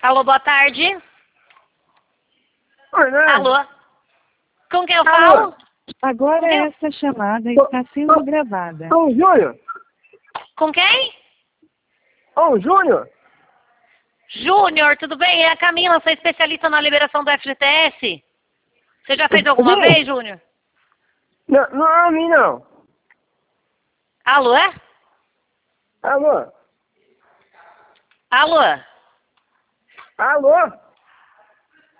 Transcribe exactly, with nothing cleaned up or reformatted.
Alô, boa tarde. Oi, né? Alô? Com quem eu Alô? falo? Agora Com quem eu- essa chamada está sendo gravada. Ô, Júnior! Com quem? Ô, Júnior! Júnior, tudo bem? É a Camila, sou especialista na liberação do F G T S. Você já fez alguma Sim. vez, Júnior? Não, não é a mim, não. Alô, é? Alô? Alô? Alô?